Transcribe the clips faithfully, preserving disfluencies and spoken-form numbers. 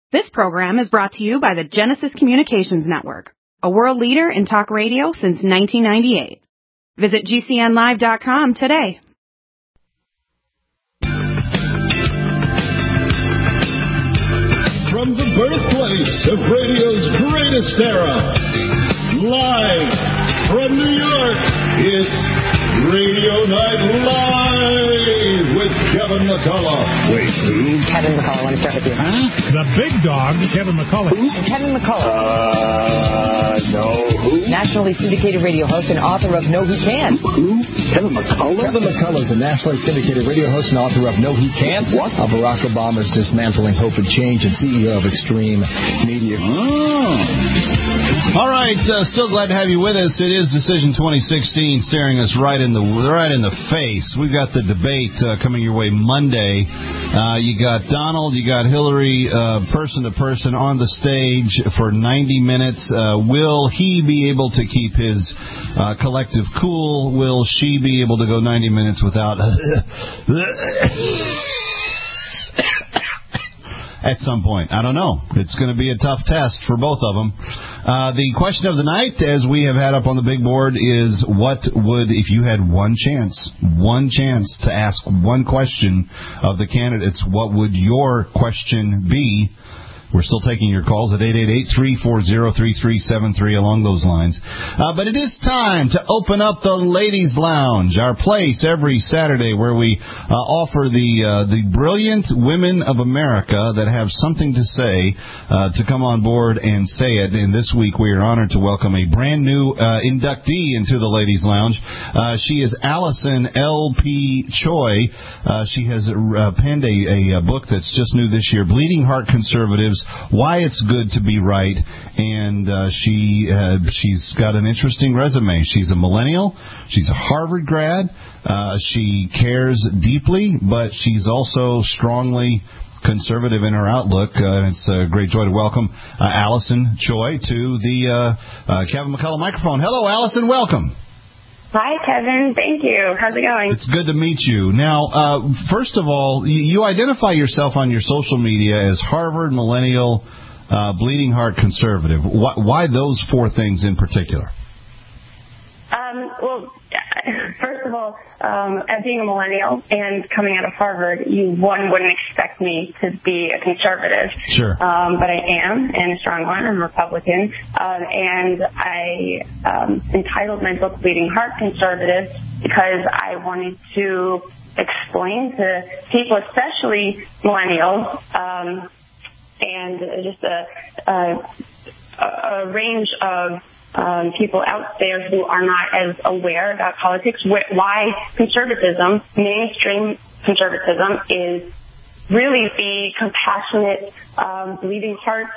This program is brought to you by the Genesis Communications Network, a world leader in talk radio since nineteen ninety-eight. Visit G C N live dot com today. From the birthplace of radio's greatest era, live from New York, it's Radio Night Live with Kevin McCullough. Wait, who? Kevin McCullough, I want to start with you. Huh? The big dog, Kevin McCullough. Who? Kevin McCullough. Uh, no, who? Nationally syndicated radio host and author of No He Can't. Who? Kevin McCullough? Kevin McCullough is a nationally syndicated radio host and author of No He Can't. What? Of Barack Obama's Dismantling Hope and Change and C E O of Extreme Media. Oh. All right, uh, still glad to have you with us. It is Decision twenty sixteen staring us right in the right in the face. We've got the debate uh, coming your way Monday. Uh, you got Donald, you got Hillary, uh, person to person on the stage for ninety minutes. Uh, will he be able to keep his uh, collective cool? Will she be able to go ninety minutes without at some point? I don't know. It's going to be a tough test for both of them. Uh, the question of the night, as we have had up on the big board, is what would, if you had one chance, one chance to ask one question of the candidates, what would your question be? We're still taking your calls at eight eight eight, three four zero, three three seven three along those lines. Uh, but it is time to open up the Ladies Lounge, our place every Saturday where we uh, offer the uh, the brilliant women of America that have something to say uh, to come on board and say it. And this week we are honored to welcome a brand new uh, inductee into the Ladies Lounge. Uh, she is Allison L P. Choi. Uh, she has uh, penned a, a book that's just new this year, Bleeding Heart Conservatives, Why It's Good to Be Right, and uh, she uh, she's got an interesting resume. She's a millennial. She's a Harvard grad. Uh, she cares deeply, but she's also strongly conservative in her outlook. Uh, it's a great joy to welcome uh, Allison Choi to the uh, uh, Kevin McCullough microphone. Hello, Allison. Welcome. Hi, Kevin. Thank you. How's it going? It's good to meet you. Now, uh, first of all, you, you identify yourself on your social media as Harvard Millennial uh, Bleeding Heart Conservative. Why, why those four things in particular? Um, well, first of all, um, as being a millennial and coming out of Harvard, you one wouldn't expect me to be a conservative. Sure. Um, but I am, and a strong one. I'm a Republican, um, and I um, entitled my book "Bleeding Heart Conservative" because I wanted to explain to people, especially millennials, um, and just a, a, a range of Um, people out there who are not as aware about politics, wh- why conservatism, mainstream conservatism, is really the compassionate, um, bleeding heart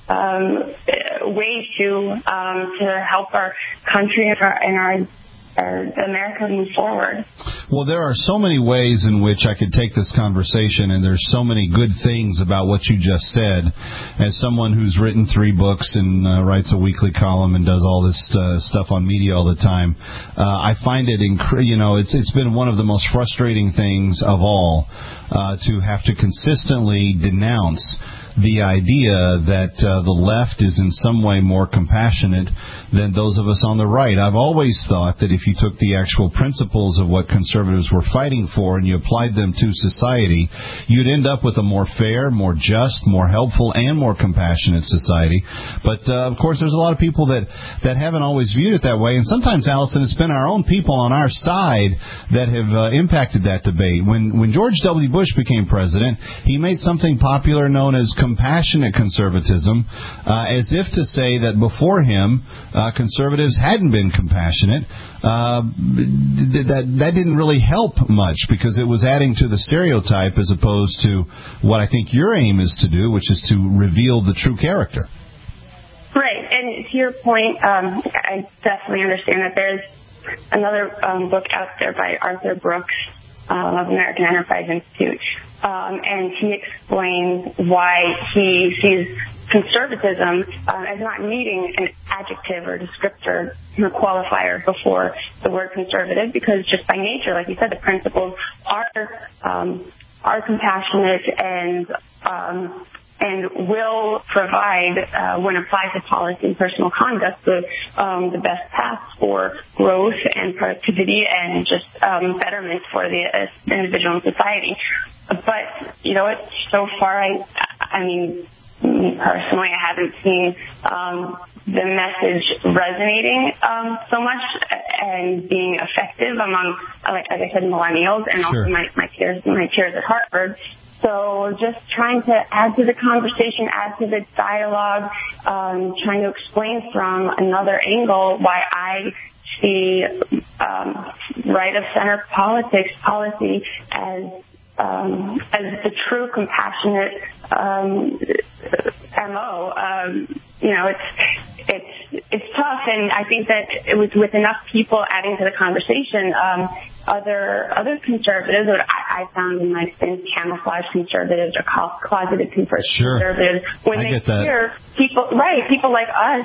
um, way to um, to help our country and our, and our, our America move forward. Well, there are so many ways in which I could take this conversation, and there's so many good things about what you just said. As someone who's written three books and uh, writes a weekly column and does all this uh, stuff on media all the time, uh, I find it, inc- you know, it's it's been one of the most frustrating things of all uh, to have to consistently denounce the idea that uh, the left is in some way more compassionate than those of us on the right. I've always thought that if you took the actual principles of what conservatives were fighting for and you applied them to society, you'd end up with a more fair, more just, more helpful, and more compassionate society. But, uh, of course, there's a lot of people that, that haven't always viewed it that way. And sometimes, Allison, it's been our own people on our side that have uh, impacted that debate. When, when George W. Bush became president, he made something popular known as compassionate conservatism, uh, as if to say that before him, uh, conservatives hadn't been compassionate. Uh, that that didn't really help much because it was adding to the stereotype as opposed to what I think your aim is to do, which is to reveal the true character. Right, and to your point, um, I definitely understand that there's another um, book out there by Arthur Brooks um, of American Enterprise Institute. Um, and he explains why he sees conservatism uh, as not needing an adjective or descriptor or qualifier before the word conservative, because just by nature, like you said, the principles are um, are compassionate and um, and will provide, uh, when applied to policy and personal conduct, the, um, the best paths for growth and productivity and just um, betterment for the uh, individual and society. But, you know, it's, so far, I, I mean, personally, I haven't seen um, the message resonating um, so much and being effective among, like as I said, millennials and Sure. also my, my peers, my peers at Harvard. So just trying to add to the conversation, add to the dialogue, um, trying to explain from another angle why I see um, right of center politics policy as um, as the true compassionate um, M O. Um, you know, it's it's it's tough, and I think that it was with enough people adding to the conversation. Um, other other conservatives, what I, I found in my experience, camouflage conservatives or closeted conservatives. Sure. When I they get that. hear people, right, people like us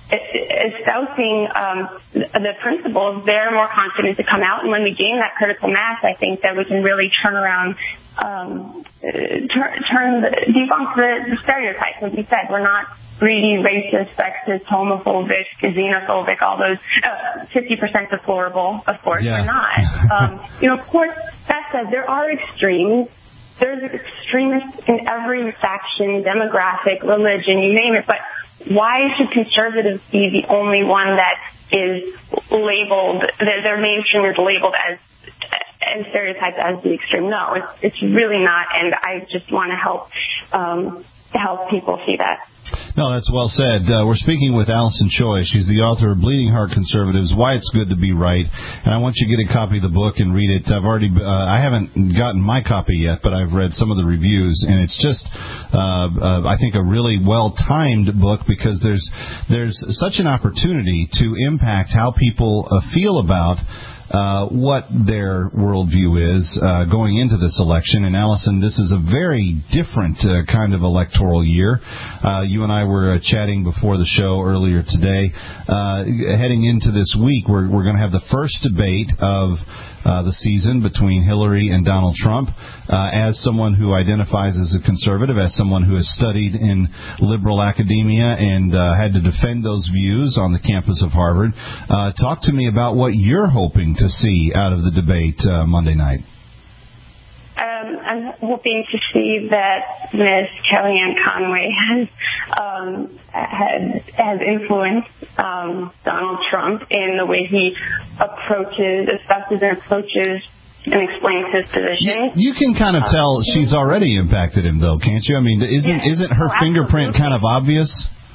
espousing um, the principles, they're more confident to come out. And when we gain that critical mass, I think that we can really turn around, um, turn, turn the, debunk the, the stereotypes. As you said, we're not greedy, racist, sexist, homophobic, xenophobic, all those uh, fifty percent deplorable. Of course, Yeah. we're not. Um, you know, of course, that said, there are extremes. There's extremists in every faction, demographic, religion, you name it. But why should conservatives be the only one that is labeled, their, their mainstream is labeled as and stereotyped as the extreme? No, it's, it's really not, and I just want to help um, help people see that. No, that's well said. Uh, we're speaking with Allison Choi. She's the author of Bleeding Heart Conservatives, Why It's Good to Be Right. And I want you to get a copy of the book and read it. I've already, uh, I haven't gotten my copy yet, but I've read some of the reviews, and it's just, uh, uh, I think, a really well-timed book because there's, there's such an opportunity to impact how people uh, feel about Uh, what their worldview is uh, going into this election. And, Allison, this is a very different uh, kind of electoral year. Uh, you and I were uh, chatting before the show earlier today. Uh, heading into this week, we're, we're going to have the first debate of Uh, the season between Hillary and Donald Trump. Uh, as someone who identifies as a conservative, as someone who has studied in liberal academia and uh, had to defend those views on the campus of Harvard, uh, talk to me about what you're hoping to see out of the debate uh, Monday night. Um, I'm hoping to see that Miz Kellyanne Conway has um, has, has influenced um, Donald Trump in the way he approaches, espouses and approaches and explains his position. You, you can kind of tell she's already impacted him, though, can't you? I mean, isn't yes. isn't her oh, fingerprint kind of obvious?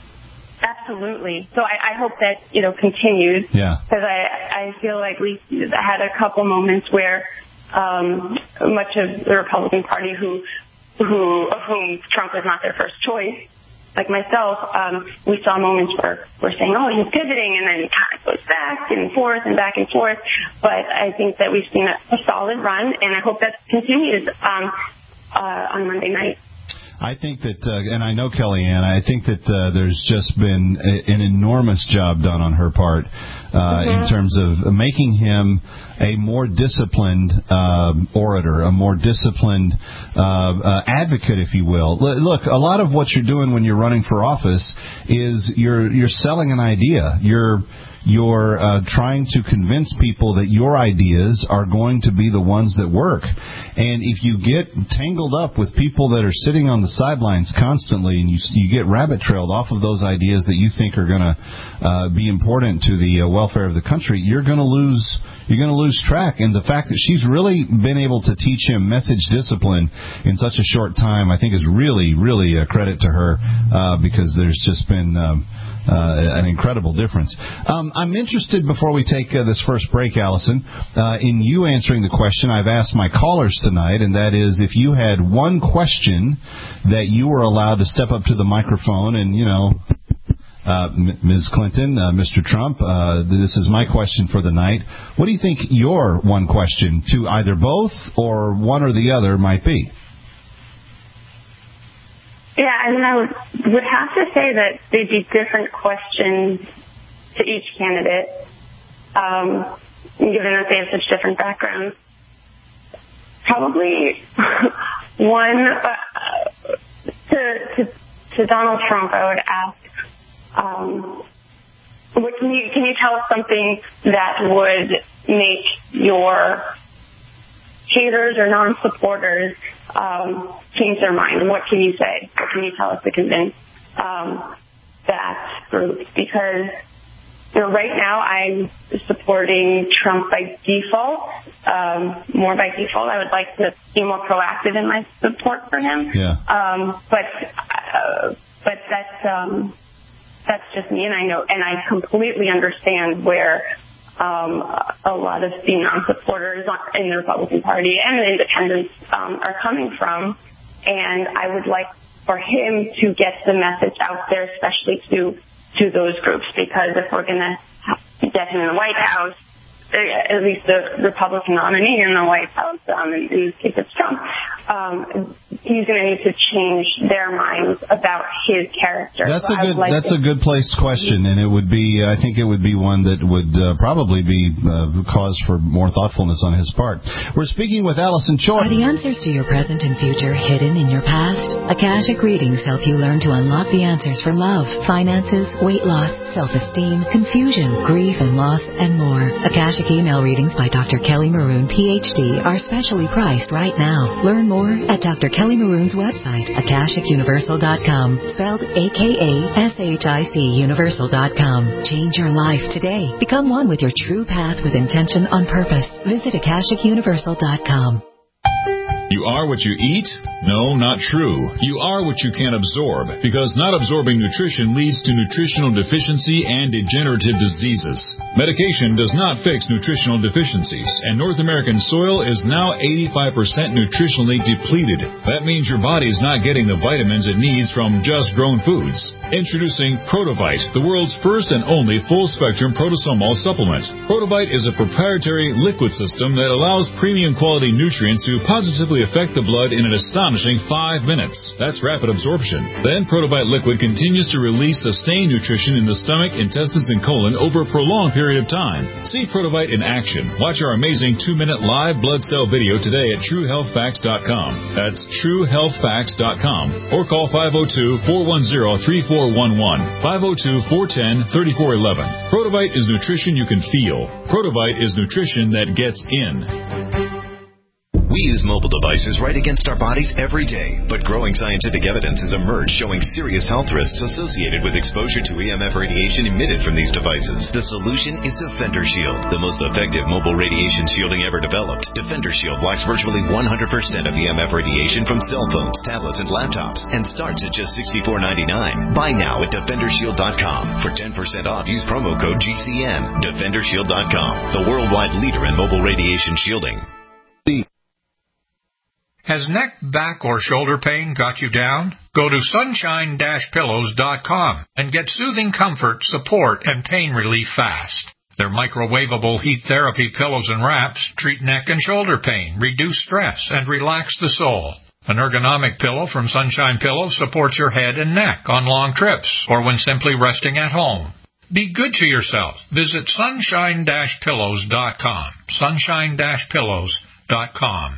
Absolutely. So I, I hope that, you know, continues. Yeah. Because I, I feel like we had a couple moments where Um, much of the Republican Party, who, who, of whom Trump was not their first choice, like myself, um, we saw moments where we're saying, "Oh, he's pivoting," and then he kind of goes back and forth and back and forth. But I think that we've seen a, a solid run, and I hope that continues um, uh, on Monday night. I think that, uh, and I know Kellyanne, I think that uh, there's just been a, an enormous job done on her part uh, mm-hmm. in terms of making him a more disciplined uh, orator, a more disciplined uh, uh, advocate, if you will. L- look, a lot of what you're doing when you're running for office is you're you're selling an idea. You're You're uh, trying to convince people that your ideas are going to be the ones that work. And if you get tangled up with people that are sitting on the sidelines constantly and you, you get rabbit-trailed off of those ideas that you think are going to uh, be important to the uh, welfare of the country, you're going to lose you're going to lose track. And the fact that she's really been able to teach him message discipline in such a short time, I think is really, really a credit to her uh, because there's just been um, Uh, an incredible difference. Um, I'm interested, before we take uh, this first break, Allison, uh, in you answering the question I've asked my callers tonight, and that is if you had one question that you were allowed to step up to the microphone and, you know, uh, Miz Clinton, uh, Mister Trump, uh, this is my question for the night. What do you think your one question to either both or one or the other might be? Yeah, I mean, I would, would have to say that there'd be different questions to each candidate, um, given that they have such different backgrounds. Probably one, uh, to, to, to Donald Trump, I would ask, um, what can you, can you tell us something that would make your haters or non-supporters um, change their mind? What can you say? What can you tell us to convince um, that group? Because, you know, right now I'm supporting Trump by default, um, more by default. I would like to be more proactive in my support for him. Yeah. Um, but uh, but that's um, that's just me, and I know, and I completely understand where um, a lot of the non-supporters in the Republican Party and the independents um, are coming from. And I would like for him to get the message out there, especially to to those groups, because if we're going to get him in the White House, at least the Republican nominee in the White House, um, in, in this case it's Trump, um, he's going to need to change their minds about his character. That's so a good. like that's to, a good placed question, and it would be. I think it would be one that would uh, probably be uh, cause for more thoughtfulness on his part. We're speaking with Allison Choi. Are the answers to your present and future hidden in your past? Akashic readings help you learn to unlock the answers for love, finances, weight loss, self-esteem, confusion, grief and loss, and more. Akashic email readings by Doctor Kelly Maroon, P H D, are specially priced right now. Learn more at Doctor Kelly Maroon's website, akashic universal dot com, spelled A K A S H I C universal dot com. Change your life today. Become one with your true path with intention on purpose. Visit akashic universal dot com. You are what you eat? No, not true. You are what you can absorb, because not absorbing nutrition leads to nutritional deficiency and degenerative diseases. Medication does not fix nutritional deficiencies, and North American soil is now eighty-five percent nutritionally depleted. That means your body is not getting the vitamins it needs from just grown foods. Introducing Protovite, the world's first and only full-spectrum protosomal supplement. Protovite is a proprietary liquid system that allows premium quality nutrients to positively affect the blood in an astonishing five minutes. That's rapid absorption. Then Protovite liquid continues to release sustained nutrition in the stomach, intestines, and colon over a prolonged period of time. See Protovite in action. Watch our amazing two-minute live blood cell video today at true health facts dot com. That's true health facts dot com. Or call five oh two, four one oh, three four one one, five oh two, four one oh, three four one one. Protovite is nutrition you can feel. Protovite is nutrition that gets in. We use mobile devices right against our bodies every day, but growing scientific evidence has emerged showing serious health risks associated with exposure to E M F radiation emitted from these devices. The solution is Defender Shield, the most effective mobile radiation shielding ever developed. Defender Shield blocks virtually one hundred percent of E M F radiation from cell phones, tablets, and laptops, and starts at just sixty-four ninety-nine. Buy now at defender shield dot com. For ten percent off, use promo code G C N. defender shield dot com, the worldwide leader in mobile radiation shielding. Has neck, back, or shoulder pain got you down? Go to sunshine dash pillows dot com and get soothing comfort, support, and pain relief fast. Their microwavable heat therapy pillows and wraps treat neck and shoulder pain, reduce stress, and relax the soul. An ergonomic pillow from Sunshine Pillows supports your head and neck on long trips or when simply resting at home. Be good to yourself. Visit sunshine dash pillows dot com. sunshine dash pillows dot com.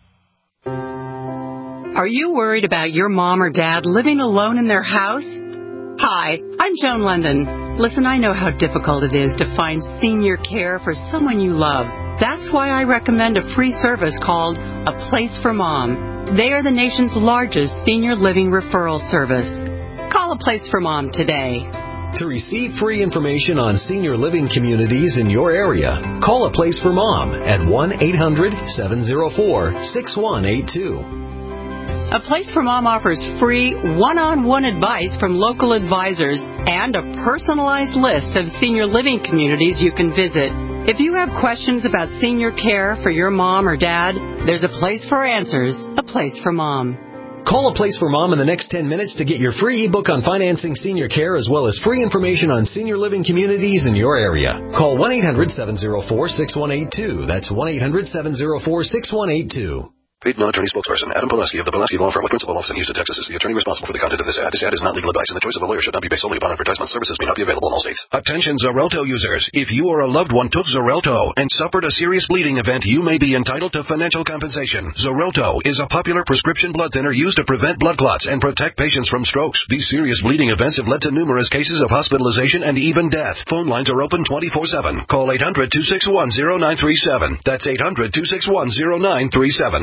Are you worried about your mom or dad living alone in their house? Hi, I'm Joan London. Listen, I know how difficult it is to find senior care for someone you love. That's why I recommend a free service called A Place for Mom. They are the nation's largest senior living referral service. Call A Place for Mom today. To receive free information on senior living communities in your area, call A Place for Mom at one eight hundred, seven oh four, six one eight two. A Place for Mom offers free one-on-one advice from local advisors and a personalized list of senior living communities you can visit. If you have questions about senior care for your mom or dad, there's a place for answers, A Place for Mom. Call A Place for Mom in the next ten minutes to get your free ebook on financing senior care as well as free information on senior living communities in your area. Call one eight hundred, seven oh four, six one eight two. That's one eight hundred, seven oh four, six one eight two. Paid non-attorney spokesperson Adam Pulaski of the Pulaski Law Firm with principal office in Houston, Texas, is the attorney responsible for the content of this ad. This ad is not legal advice, and the choice of a lawyer should not be based solely upon advertisement. Services may not be available in all states. Attention Xarelto users. If you or a loved one took Xarelto and suffered a serious bleeding event, you may be entitled to financial compensation. Xarelto is a popular prescription blood thinner used to prevent blood clots and protect patients from strokes. These serious bleeding events have led to numerous cases of hospitalization and even death. Phone lines are open twenty-four seven. Call eight hundred, two six one, zero nine three seven. That's eight hundred, two six one, zero nine three seven.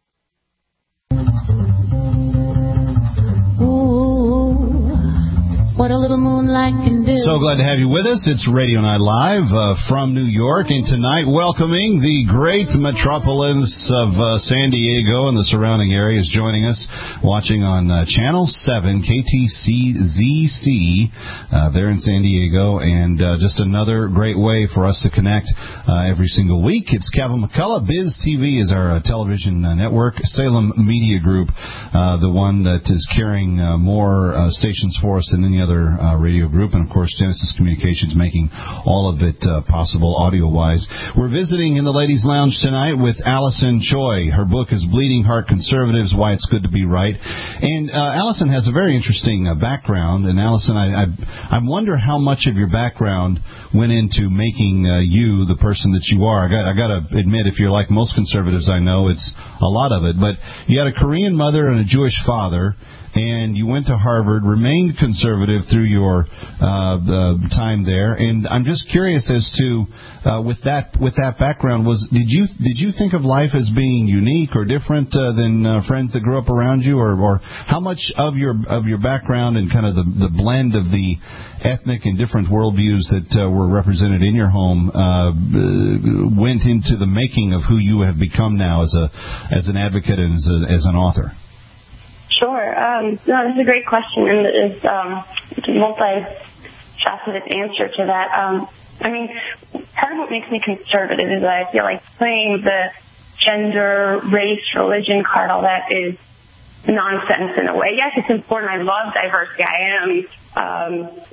What a little moonlight can do. So glad to have you with us. It's Radio Night Live uh, from New York, and tonight welcoming the great metropolis of uh, San Diego and the surrounding areas joining us, watching on uh, Channel seven, K T C Z C, uh, there in San Diego, and uh, just another great way for us to connect uh, every single week. It's Kevin McCullough. Biz T V is our uh, television uh, network. Salem Media Group, uh, the one that is carrying uh, more uh, stations for us than any other Uh, radio group, and of course Genesis Communications making all of it uh, possible audio-wise. We're visiting in the Ladies' Lounge tonight with Allison Choi. Her book is Bleeding Heart Conservatives, Why It's Good to Be Right. And uh, Allison has a very interesting uh, background, and Allison, I, I, I wonder how much of your background went into making uh, you the person that you are. I got, I got to admit, if you're like most conservatives I know, it's a lot of it, but you had a Korean mother and a Jewish father, and you went to Harvard, remained conservative through your uh, uh, time there. And I'm just curious as to, uh, with that with that background, was did you did you think of life as being unique or different uh, than uh, friends that grew up around you, or, or how much of your of your background and kind of the the blend of the ethnic and different worldviews that uh, were represented in your home uh, went into the making of who you have become now as a as an advocate and as, a, as an author? Sure. Um, no, this is a great question, and there's um, a multi-faceted answer to that. Um, I mean, part of what makes me conservative is that I feel like playing the gender, race, religion card, all that is nonsense in a way. Yes, it's important. I love diversity. I am um,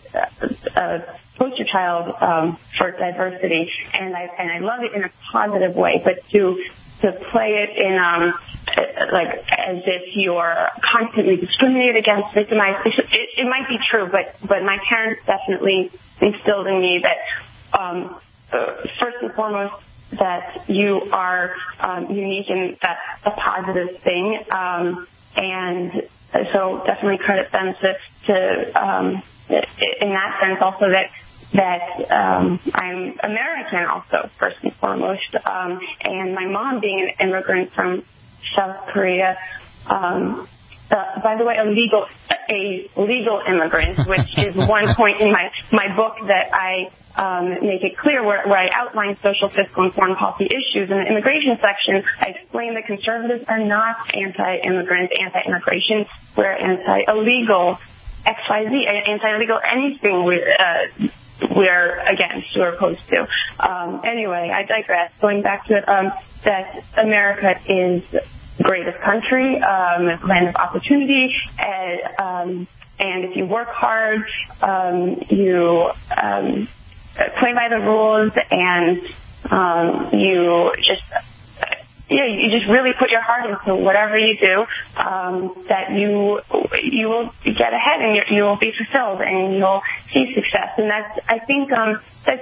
a, a poster child um, for diversity, and I and I love it in a positive way. But to to play it in um like as if you're constantly discriminated against, victimized, it, it might be true, but but my parents definitely instilled in me that um uh, first and foremost that you are um unique and that's a positive thing, um and so definitely credit them to to um in that sense. Also that that um I'm American also, first and foremost, um and my mom being an immigrant from South Korea, um uh, by the way, a legal a legal immigrant, which is one point in my my book that I um make it clear where, where I outline social, fiscal, and foreign policy issues. In the immigration section, I explain that conservatives are not anti-immigrant, anti-immigration. We're anti-illegal, X Y Z, anti-illegal anything we uh we're against, we're opposed to. Um, anyway, I digress. Going back to it, um, that America is the greatest country, um, land of opportunity, and, um, and if you work hard, um, you um, play by the rules, and um, you just yeah, you just really put your heart into whatever you do, um, that you you will get ahead and you will be fulfilled and you'll see success. And that's, I think, um, that's,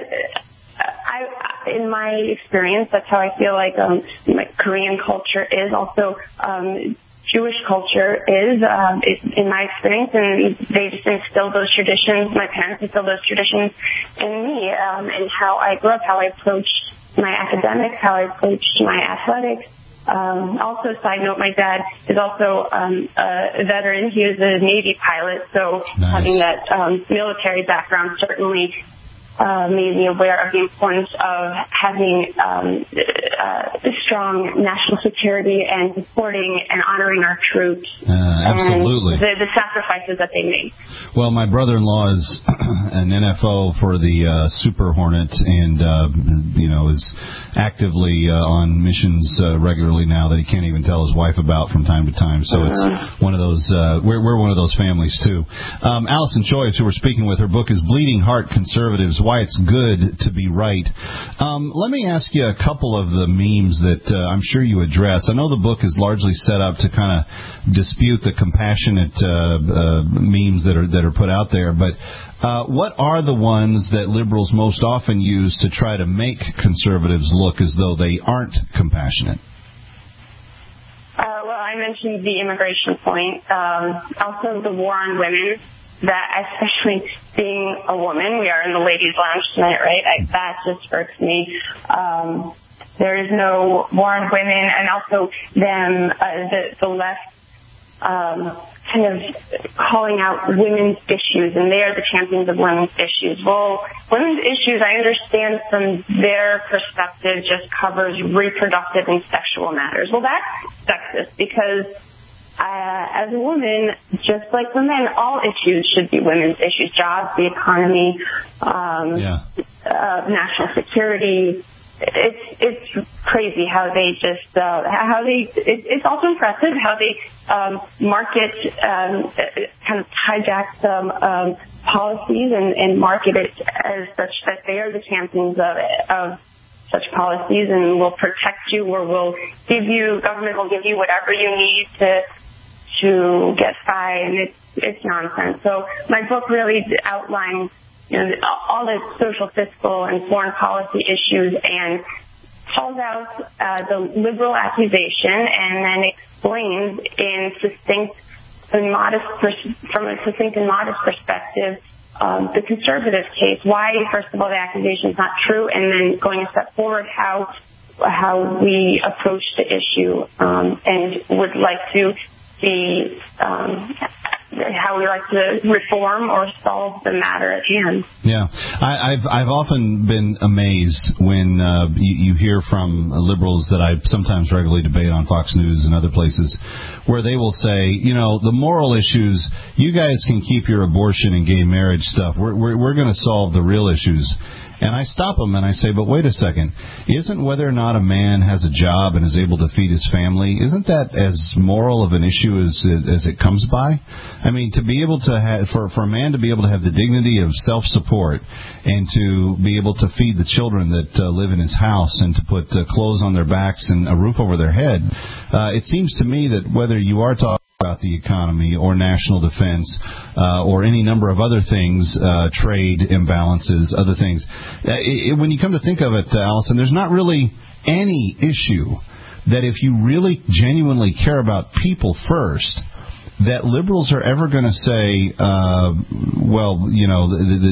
I, in my experience, that's how I feel like um, my Korean culture is. Also, um, Jewish culture is, um, in my experience, and they just instilled those traditions. My parents instilled those traditions in me, um, and how I grew up, how I approached my academics, how I approached my athletics. Um, also, side note, my dad is also um, a veteran. He was a Navy pilot, so nice. Having that um, military background certainly uh, made me aware of the importance of having um, uh, strong national security and supporting and honoring our troops. Uh, absolutely. And the, the sacrifices that they make. Well, my brother-in-law is an N F O for the uh, Super Hornet, and uh, you know is actively uh, on missions uh, regularly now that he can't even tell his wife about from time to time. So uh-huh. it's one of those. Uh, we're we're one of those families too. Um, Allison Choi, who we're speaking with, her book is Bleeding Heart Conservatives: Why It's Good to Be Right. Um, let me ask you a couple of the memes that uh, I'm sure you address. I know the book is largely set up to kind of dispute the compassionate uh, uh, memes that are that are put out there, but uh, what are the ones that liberals most often use to try to make conservatives look as though they aren't compassionate? Uh, well, I mentioned the immigration point. Um, also, the war on women. That, especially being a woman, we are in the ladies' lounge tonight, right? I, that just irks me. Um, there is no war on women, and also them, uh, the, the left, um, kind of calling out women's issues, and they are the champions of women's issues. Well, women's issues, I understand from their perspective, just covers reproductive and sexual matters. Well, that's sexist because Uh, as a woman, just like for men, all issues should be women's issues. Jobs, the economy, um, yeah. uh, national security. It's it's crazy how they just uh, how they. It, it's also impressive how they um, market, um, kind of hijack some um, policies and, and market it as such that they are the champions of it, of such policies, and will protect you, or will give you government will give you whatever you need to. to get by, and it's, it's nonsense. So my book really outlines, you know, all the social, fiscal, and foreign policy issues and calls out uh, the liberal accusation and then explains in succinct and modest, pers- from a succinct and modest perspective, um, the conservative case, why, first of all, the accusation is not true, and then going a step forward, how how we approach the issue, um, and would like to see um, how we like to reform or solve the matter at hand. Yeah, I, I've I've often been amazed when uh, you, you hear from liberals that I sometimes regularly debate on Fox News and other places, where they will say, you know, the moral issues, you guys can keep your abortion and gay marriage stuff. We're we're, we're going to solve the real issues. And I stop them and I say, but wait a second, isn't whether or not a man has a job and is able to feed his family, isn't that as moral of an issue as as it comes by? I mean, to be able to have, for, for a man to be able to have the dignity of self-support and to be able to feed the children that uh, live in his house and to put uh, clothes on their backs and a roof over their head, uh, it seems to me that whether you are talking about the economy or national defense uh, or any number of other things, uh, trade imbalances, other things. Uh, it, when you come to think of it, uh, Allison, there's not really any issue that if you really genuinely care about people first, that liberals are ever going to say, uh, well, you know,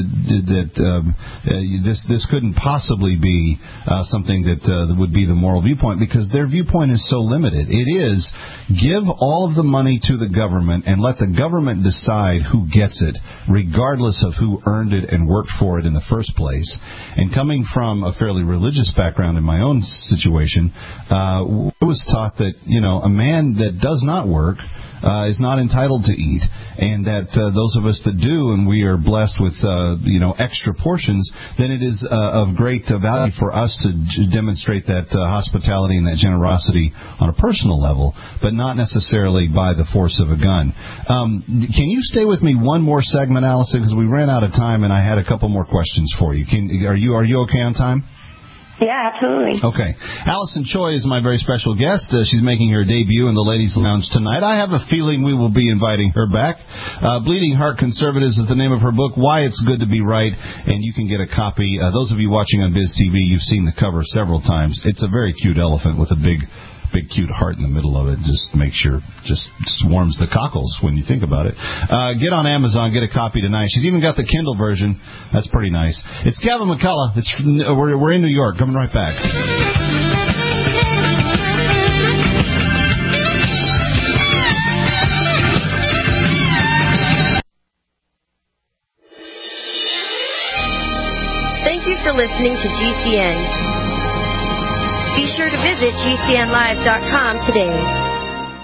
that um, uh, this this couldn't possibly be uh, something that uh, would be the moral viewpoint, because their viewpoint is so limited. It is give all of the money to the government and let the government decide who gets it, regardless of who earned it and worked for it in the first place. And coming from a fairly religious background in my own situation, uh, I was taught that, you know, a man that does not work Uh, is not entitled to eat, and that uh, those of us that do, and we are blessed with uh, you know extra portions, then it is uh, of great uh, value for us to j- demonstrate that uh, hospitality and that generosity on a personal level, but not necessarily by the force of a gun. Um, can you stay with me one more segment, Allison, because we ran out of time, and I had a couple more questions for you. Can, are you are you okay on time? Yeah, absolutely. Okay. Allison Choi is my very special guest. Uh, she's making her debut in the Ladies' Lounge tonight. I have a feeling we will be inviting her back. Uh, Bleeding Heart Conservatives is the name of her book, Why It's Good to Be Right, and you can get a copy. Uh, those of you watching on Biz T V, you've seen the cover several times. It's a very cute elephant with a big... big cute heart in the middle of it. Just makes sure, just, just warms the cockles when you think about it. Uh, get on Amazon, get a copy tonight. She's even got the Kindle version. That's pretty nice. It's Kevin McCullough. It's we're we're in New York. Coming right back. Thank you for listening to G C N. Be sure to visit G C N live dot com today.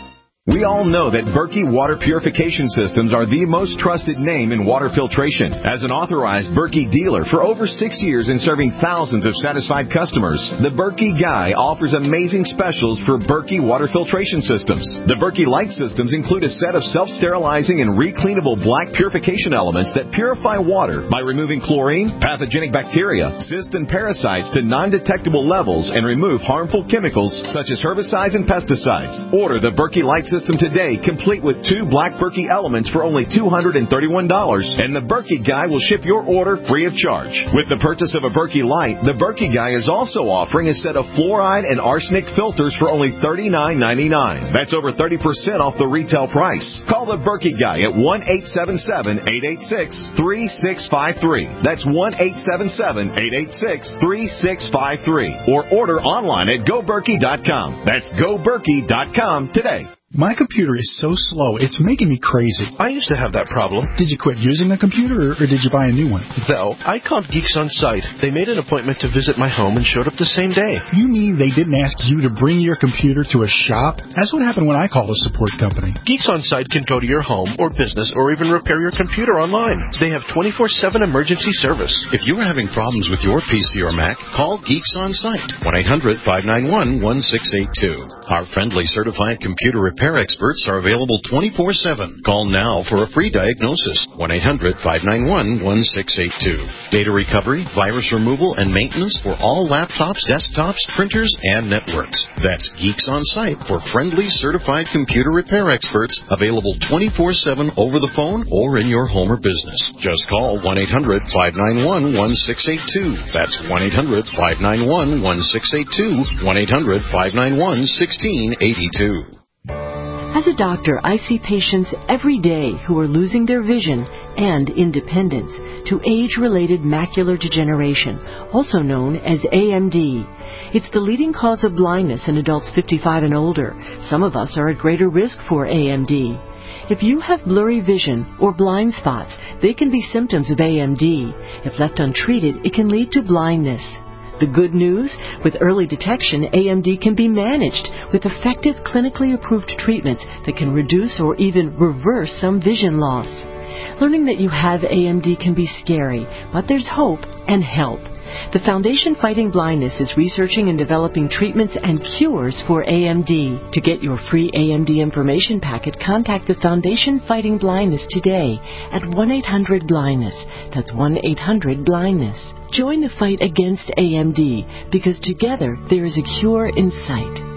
We all know that Berkey Water Purification Systems are the most trusted name in water filtration. As an authorized Berkey dealer for over six years and serving thousands of satisfied customers, the Berkey Guy offers amazing specials for Berkey Water Filtration Systems. The Berkey Light Systems include a set of self-sterilizing and recleanable black purification elements that purify water by removing chlorine, pathogenic bacteria, cysts, and parasites to non-detectable levels and remove harmful chemicals such as herbicides and pesticides. Order the Berkey Light System today, complete with two black Berkey elements for only two hundred thirty-one dollars, and the Berkey Guy will ship your order free of charge. With the purchase of a Berkey Light, the Berkey Guy is also offering a set of fluoride and arsenic filters for only thirty-nine ninety-nine. That's over thirty percent off the retail price. Call the Berkey Guy at one eight seven seven, eight eight six, three six five three. That's one eight seven seven, eight eight six, three six five three. Or order online at go berkey dot com. That's go berkey dot com today. My computer is so slow, it's making me crazy. I used to have that problem. Did you quit using the computer, or, or did you buy a new one? No, I called Geeks On Site. They made an appointment to visit my home and showed up the same day. You mean they didn't ask you to bring your computer to a shop? That's what happened when I called a support company. Geeks On Site can go to your home or business or even repair your computer online. They have twenty-four seven emergency service. If you're having problems with your P C or Mac, call Geeks On Site. one eight hundred, five nine one, one six eight two. Our friendly certified computer repair experts are available twenty-four seven. Call now for a free diagnosis. one eight hundred, five nine one, one six eight two. Data recovery, virus removal, and maintenance for all laptops, desktops, printers, and networks. That's Geeks On Site for friendly certified computer repair experts, available twenty-four seven over the phone or in your home or business. Just call one eight hundred, five nine one, one six eight two. That's one eight hundred, five nine one, one six eight two. one eight hundred, five nine one, one six eight two. As a doctor, I see patients every day who are losing their vision and independence to age-related macular degeneration, also known as A M D. It's the leading cause of blindness in adults fifty-five and older. Some of us are at greater risk for A M D. If you have blurry vision or blind spots, they can be symptoms of A M D. If left untreated, it can lead to blindness. The good news? With early detection, A M D can be managed with effective clinically approved treatments that can reduce or even reverse some vision loss. Learning that you have A M D can be scary, but there's hope and help. The Foundation Fighting Blindness is researching and developing treatments and cures for A M D. To get your free A M D information packet, contact the Foundation Fighting Blindness today at one eight hundred blindness. That's one eight hundred blindness. Join the fight against A M D, because together there is a cure in sight.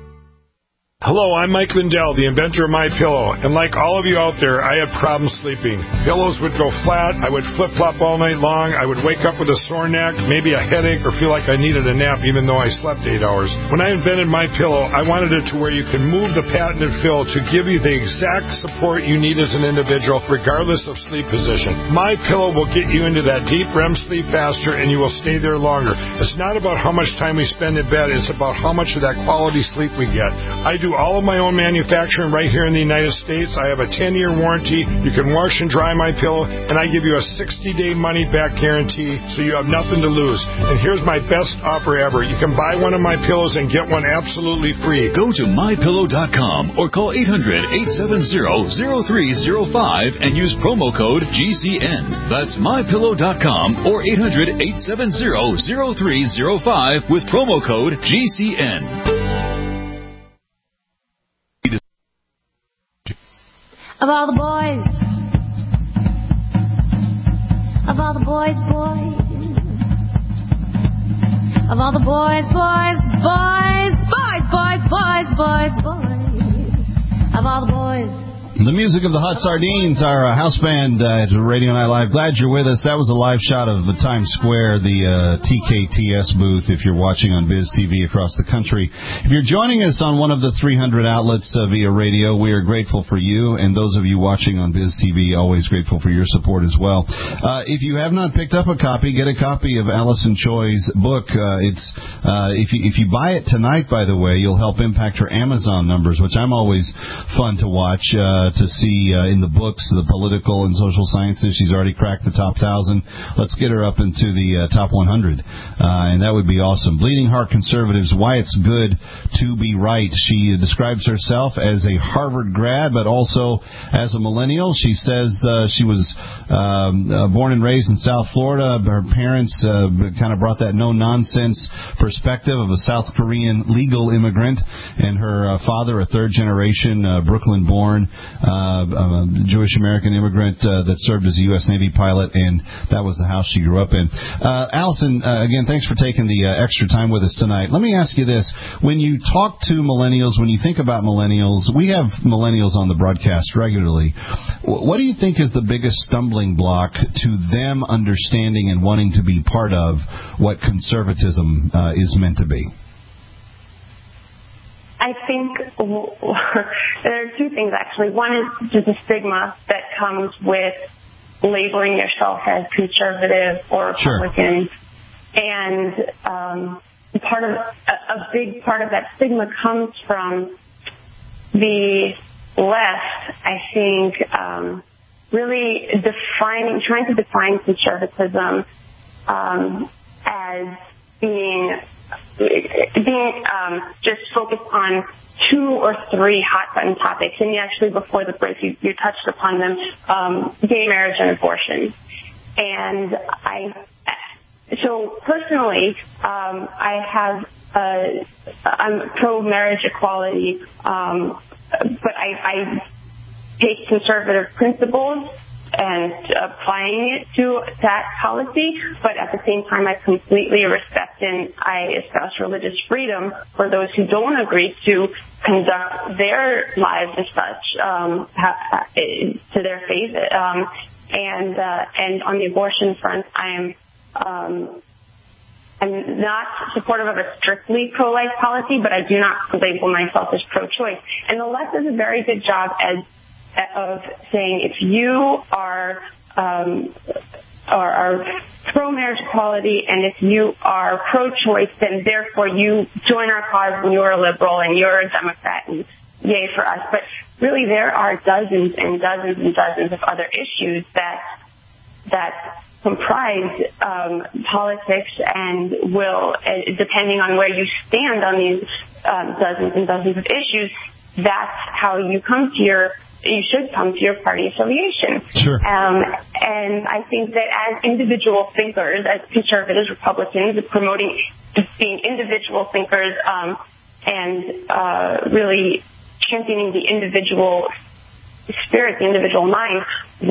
Hello, I'm Mike Lindell, the inventor of MyPillow, and like all of you out there, I had problems sleeping. Pillows would go flat, I would flip-flop all night long, I would wake up with a sore neck, maybe a headache, or feel like I needed a nap even though I slept eight hours. When I invented MyPillow, I wanted it to where you can move the patented fill to give you the exact support you need as an individual, regardless of sleep position. MyPillow will get you into that deep R E M sleep faster, and you will stay there longer. It's not about how much time we spend in bed, it's about how much of that quality sleep we get. I do all of my own manufacturing right here in the United States. I have a ten-year warranty. You can wash and dry my pillow, and I give you a sixty-day money-back guarantee, so you have nothing to lose. And here's my best offer ever. You can buy one of my pillows and get one absolutely free. Go to my pillow dot com or call eight hundred, eight seven zero, zero three zero five and use promo code G C N. That's my pillow dot com or eight hundred, eight seven zero, zero three zero five with promo code G C N. Of all the boys, of all the boys, boys, of all the boys, boys, boys, boys, boys, boys, boys, boys, of all the boys. The music of the Hot Sardines, our uh, house band uh, at Radio Night Live. Glad you're with us. That was a live shot of the Times Square, the uh, T K T S booth, if you're watching on Biz T V across the country. If you're joining us on one of the three hundred outlets uh, via radio, we are grateful for you. And those of you watching on Biz T V, always grateful for your support as well. Uh, if you have not picked up a copy, get a copy of Allison Choi's book. Uh, it's uh, if you, if you buy it tonight, by the way, you'll help impact her Amazon numbers, which I'm always fun to watch. Uh, uh, to see uh, in the books, the political and social sciences. She's already cracked the top one thousand. Let's get her up into the uh, top one hundred, uh, and that would be awesome. Bleeding Heart Conservatives, Why It's Good to Be Right. She describes herself as a Harvard grad, but also as a millennial. She says uh, she was um, uh, born and raised in South Florida. Her parents uh, kind of brought that no-nonsense perspective of a South Korean legal immigrant, and her uh, father, a third-generation uh, Brooklyn-born uh, uh, Jewish-American immigrant uh, that served as a U S Navy pilot, and that was the house she grew up in. Uh, Allison, uh, again, thanks for taking the uh, extra time with us tonight. Let me ask you this. When you talk to millennials, when you think about millennials, we have millennials on the broadcast regularly. What do you think is the biggest stumbling block to them understanding and wanting to be part of what conservatism uh, is meant to be? I think there are two things, actually. One is just a stigma that comes with labeling yourself as conservative or Republican. Sure. And um, part of a, a big part of that stigma comes from the left, I think, um, really defining, trying to define conservatism um, as being being um, just focused on two or three hot button topics. And you actually, before the break, you, you touched upon them, um, gay marriage and abortion. And I, so personally, um, I have, uh, I'm pro-marriage equality, um, but I, I take conservative principles and applying it to that policy, but at the same time I completely respect and I espouse religious freedom for those who don't agree to conduct their lives as such, um, to their faith. Um, and, uh, and on the abortion front, I am, um, I'm not supportive of a strictly pro-life policy, but I do not label myself as pro-choice. And the left does a very good job as of saying if you are um, are, are pro-marriage equality and if you are pro-choice, then therefore you join our cause and you're a liberal and you're a Democrat and yay for us. But really there are dozens and dozens and dozens of other issues that that comprise um, politics and will, uh, depending on where you stand on these um, dozens and dozens of issues, that's how you come to your you should come to your party affiliation. Sure. Um, and I think that as individual thinkers, as conservatives, Republicans, promoting just being individual thinkers um, and uh, really championing the individual spirit, the individual mind,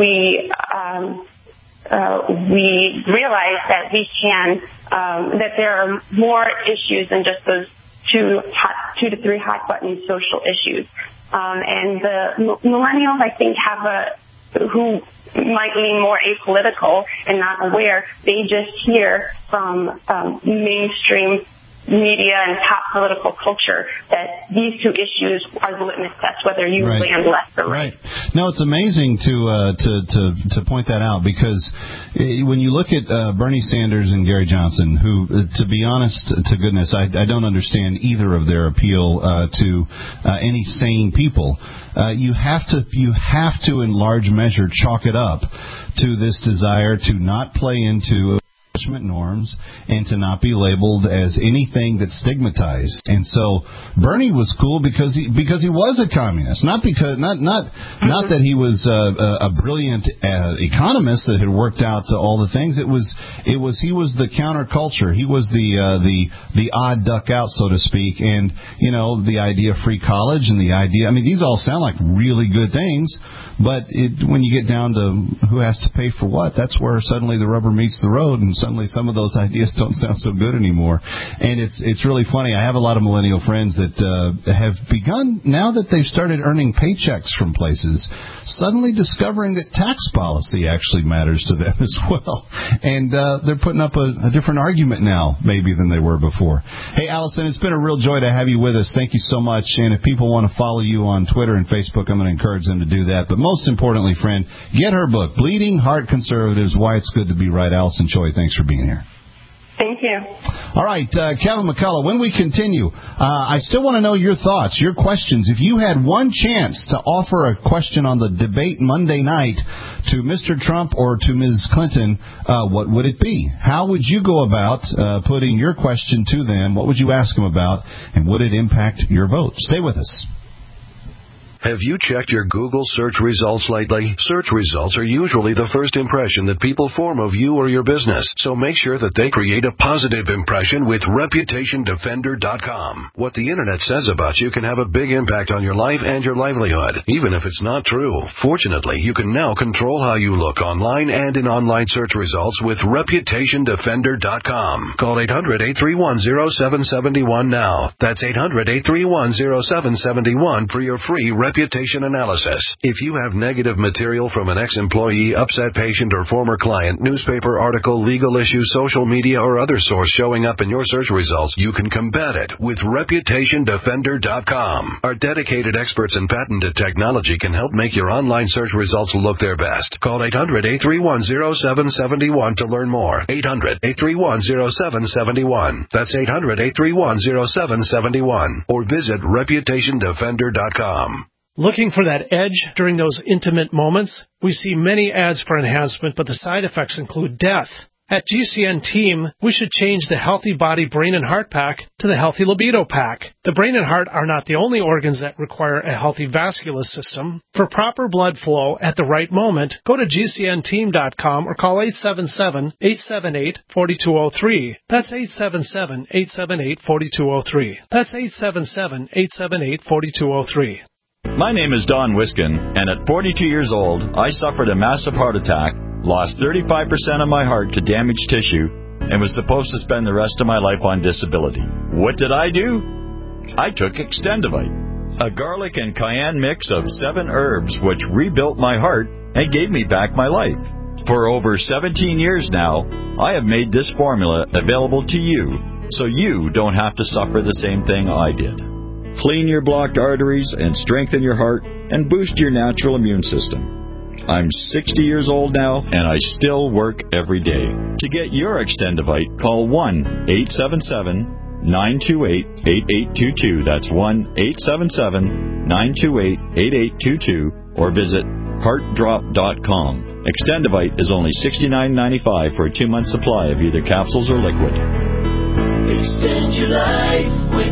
we um, uh, we realize that we can um, that there are more issues than just those two hot, two to three hot button social issues. Um, and the millennials, I think, have a, who might be more apolitical and not aware, they just hear from um, mainstream media and top political culture that these two issues are the litmus test, whether you right. land left or right. Right. No, it's amazing to uh, to to to point that out because when you look at uh, Bernie Sanders and Gary Johnson, who, uh, to be honest to goodness, I, I don't understand either of their appeal uh, to uh, any sane people. Uh, you have to you have to in large measure chalk it up to this desire to not play into norms and to not be labeled as anything that's stigmatized. And so Bernie was cool because he because he was a communist, not because not not not that he was a, a brilliant uh, economist that had worked out all the things. It was it was he was the counterculture. He was the uh, the the odd duck out, so to speak. And you know, the idea of free college and the idea. I mean, these all sound like really good things, but it, when you get down to who has to pay for what, that's where suddenly the rubber meets the road, and suddenly some of those ideas don't sound so good anymore. And it's it's really funny. I have a lot of millennial friends that uh, have begun, now that they've started earning paychecks from places, suddenly discovering that tax policy actually matters to them as well. And uh, they're putting up a, a different argument now, maybe, than they were before. Hey, Allison, it's been a real joy to have you with us. Thank you so much. And if people want to follow you on Twitter and Facebook, I'm going to encourage them to do that. But most importantly, friend, get her book, Bleeding Heart Conservatives, Why It's Good to Be Right. Allison Choi, thanks for being here. Thank you. All right, uh, Kevin McCullough, when we continue, uh, I still want to know your thoughts, your questions. If you had one chance to offer a question on the debate Monday night to Mister Trump or to Miz Clinton, uh, what would it be? How would you go about uh, putting your question to them? What would you ask them about? And would it impact your vote? Stay with us. Have you checked your Google search results lately? Search results are usually the first impression that people form of you or your business, so make sure that they create a positive impression with reputation defender dot com. What the Internet says about you can have a big impact on your life and your livelihood, even if it's not true. Fortunately, you can now control how you look online and in online search results with reputation defender dot com. Call eight hundred, eight three one, zero seven seven one now. That's eight hundred, eight three one, zero seven seven one for your free reputation analysis. If you have negative material from an ex-employee, upset patient, or former client, newspaper article, legal issue, social media, or other source showing up in your search results, you can combat it with reputation defender dot com. Our dedicated experts in patented technology can help make your online search results look their best. Call eight hundred, eight three one, zero seven seven one to learn more. eight hundred, eight three one, zero seven seven one. That's eight hundred, eight three one, zero seven seven one. Or visit reputation defender dot com. Looking for that edge during those intimate moments? We see many ads for enhancement, but the side effects include death. At G C N Team, we should change the Healthy Body, Brain, and Heart Pack to the Healthy Libido Pack. The brain and heart are not the only organs that require a healthy vascular system. For proper blood flow at the right moment, go to G C N team dot com or call eight seven seven, eight seven eight, four two zero three. That's eight seven seven, eight seven eight, four two zero three. That's eight seven seven, eight seven eight, four two zero three. My name is Don Wiskin, and at forty-two years old, I suffered a massive heart attack, lost thirty-five percent of my heart to damaged tissue, and was supposed to spend the rest of my life on disability. What did I do? I took Extendivite, a garlic and cayenne mix of seven herbs which rebuilt my heart and gave me back my life. For over seventeen years now, I have made this formula available to you, so you don't have to suffer the same thing I did. Clean your blocked arteries and strengthen your heart and boost your natural immune system. I'm sixty years old now, and I still work every day. To get your Extendivite, call one eight seven seven, nine two eight, eight eight two two. That's one eight seven seven, nine two eight, eight eight two two, or visit heart drop dot com. Extendivite is only sixty-nine ninety-five for a two-month supply of either capsules or liquid. Extend your life with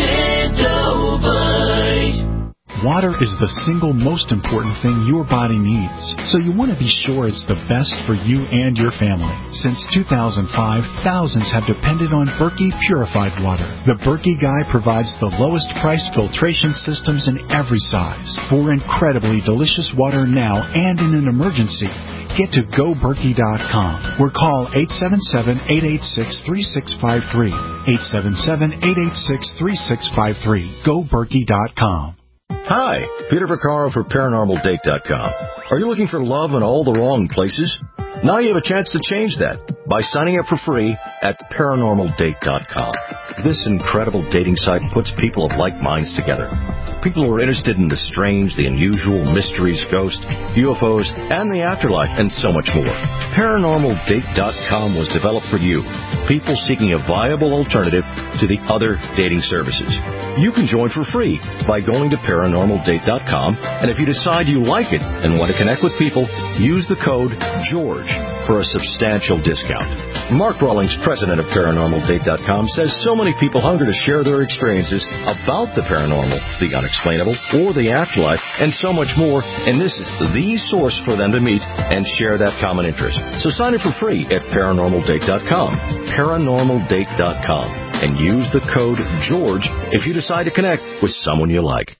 Extendovite. Water is the single most important thing your body needs, so you want to be sure it's the best for you and your family. Since two thousand five, thousands have depended on Berkey purified water. The Berkey Guy provides the lowest price filtration systems in every size for incredibly delicious water now and in an emergency. Get to go berkey dot com or call eight seven seven, eight eight six, three six five three. eight seven seven, eight eight six, three six five three. go berkey dot com. Hi, Peter Vaccaro for paranormal date dot com. Are you looking for love in all the wrong places? Now you have a chance to change that by signing up for free at paranormal date dot com. This incredible dating site puts people of like minds together. People who are interested in the strange, the unusual, mysteries, ghosts, U F Os, and the afterlife, and so much more. paranormal date dot com was developed for you, people seeking a viable alternative to the other dating services. You can join for free by going to paranormal date dot com, and if you decide you like it and want to connect with people, use the code GEORGE for a substantial discount. Mark Rawlings, president of paranormal date dot com, says so many people hunger to share their experiences about the paranormal, the unexplainable, or the afterlife, and so much more, and this is the source for them to meet and share that common interest. So sign up for free at paranormal date dot com, paranormal date dot com, and use the code GEORGE if you decide to connect with someone you like.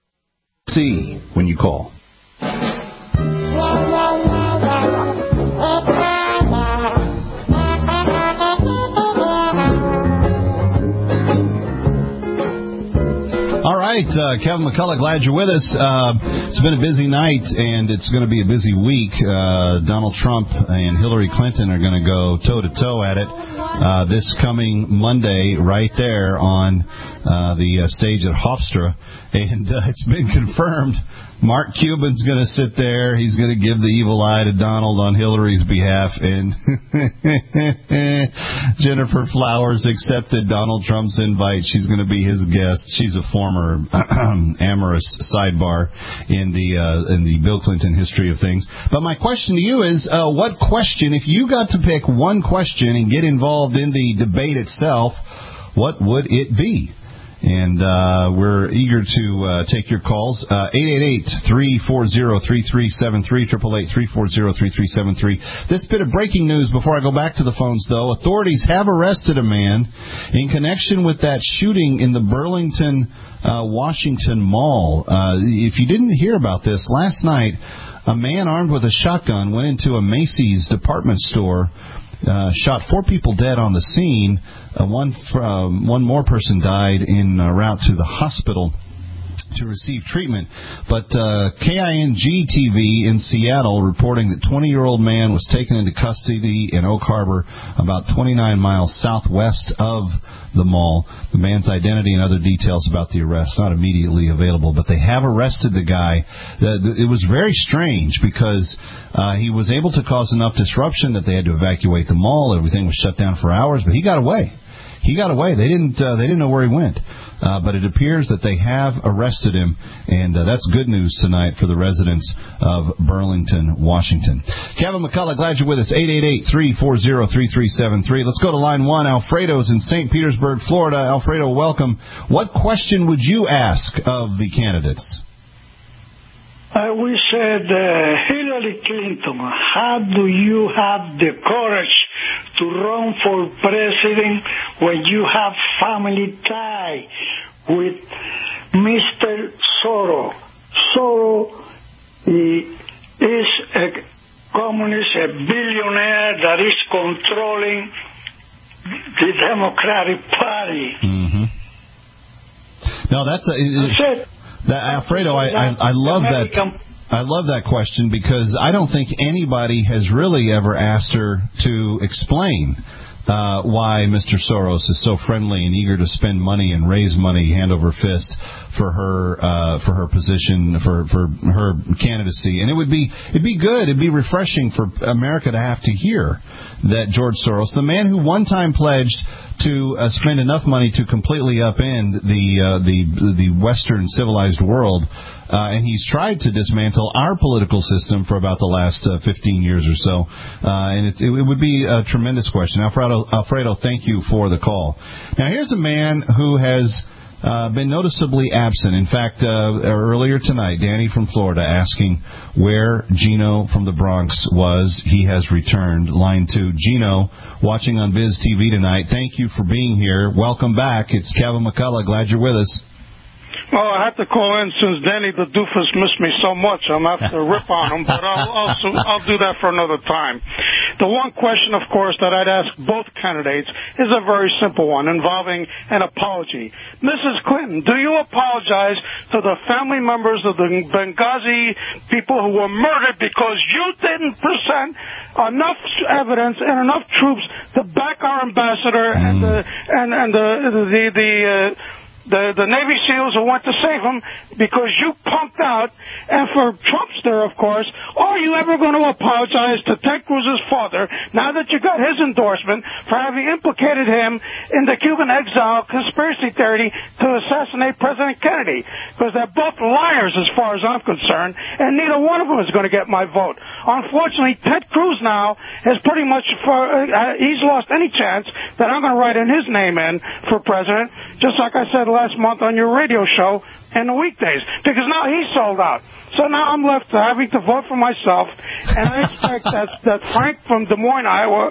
See when you call. All right, uh, Kevin McCullough, glad you're with us. Uh, it's been a busy night, and it's going to be a busy week. Uh, Donald Trump and Hillary Clinton are going to go toe-to-toe at it uh, this coming Monday right there on uh, the uh, stage at Hofstra. And uh, it's been confirmed Mark Cuban's going to sit there. He's going to give the evil eye to Donald on Hillary's behalf. And Jennifer Flowers accepted Donald Trump's invite. She's going to be his guest. She's a former amorous sidebar in the uh, in the Bill Clinton history of things. But my question to you is, uh, what question, if you got to pick one question and get involved in the debate itself, what would it be? And uh, we're eager to uh, take your calls. Uh, eight eight eight, three four zero, three three seven three, eight eight eight, three four zero, three three seven three. This bit of breaking news before I go back to the phones, though. Authorities have arrested a man in connection with that shooting in the Burlington, uh, Washington Mall. Uh, if you didn't hear about this, last night a man armed with a shotgun went into a Macy's department store, Uh, shot four people dead on the scene. Uh, one uh, one more person died en uh, route to the hospital to receive treatment. But uh, K I N G T V in Seattle reporting that twenty-year-old man was taken into custody in Oak Harbor, about twenty-nine miles southwest of the mall. The man's identity and other details about the arrest not immediately available, but they have arrested the guy. It was very strange because uh, he was able to cause enough disruption that they had to evacuate the mall. Everything was shut down for hours, but he got away. He got away. They didn't. Uh, they didn't know where he went. Uh, but it appears that they have arrested him, and uh, that's good news tonight for the residents of Burlington, Washington. Kevin McCullough, glad you're with us. eight eight eight, three four zero, three three seven three. Let's go to line one. Alfredo's in Saint Petersburg, Florida. Alfredo, welcome. What question would you ask of the candidates? I wish said uh, Hillary Clinton, how do you have the courage to run for president when you have family tie with Mister Soros? Soros is a communist, a billionaire that is controlling the Democratic Party. Mm-hmm. No, that's a... It, that's it. That, Alfredo, I, I, I love that. I love that question because I don't think anybody has really ever asked her to explain uh, why Mister Soros is so friendly and eager to spend money and raise money hand over fist for her uh, for her position, for for her candidacy. And it would be it'd be good, it'd be refreshing for America to have to hear that George Soros, the man who one time pledged to uh, spend enough money to completely upend the uh, the the Western civilized world, uh, and he's tried to dismantle our political system for about the last uh, fifteen years or so. Uh, and it, it would be a tremendous question. Alfredo, Alfredo, thank you for the call. Now, here's a man who has Uh, been noticeably absent. In fact, uh, earlier tonight, Danny from Florida asking where Gino from the Bronx was. He has returned. Line two. Gino, watching on Biz T V tonight, thank you for being here. Welcome back. It's Kevin McCullough. Glad you're with us. Well, I had to call in since Danny the doofus missed me so much. I'm going to have to rip on him, but I'll, I'll, I'll do that for another time. The one question, of course, that I'd ask both candidates is a very simple one involving an apology. Missus Clinton, do you apologize to the family members of the Benghazi people who were murdered because you didn't present enough evidence and enough troops to back our ambassador mm. and the and, and the the the uh, The, the Navy SEALs who went to save him because you punked out? And for Trumpster, of course, are you ever going to apologize to Ted Cruz's father, now that you got his endorsement, for having implicated him in the Cuban exile conspiracy theory to assassinate President Kennedy? Because they're both liars as far as I'm concerned, and neither one of them is going to get my vote. Unfortunately, Ted Cruz now has pretty much, for, uh, he's lost any chance that I'm going to write in his name in for president, just like I said last month on your radio show in the weekdays, because now he's sold out. So now I'm left having to vote for myself, and I expect that that Frank from Des Moines, Iowa,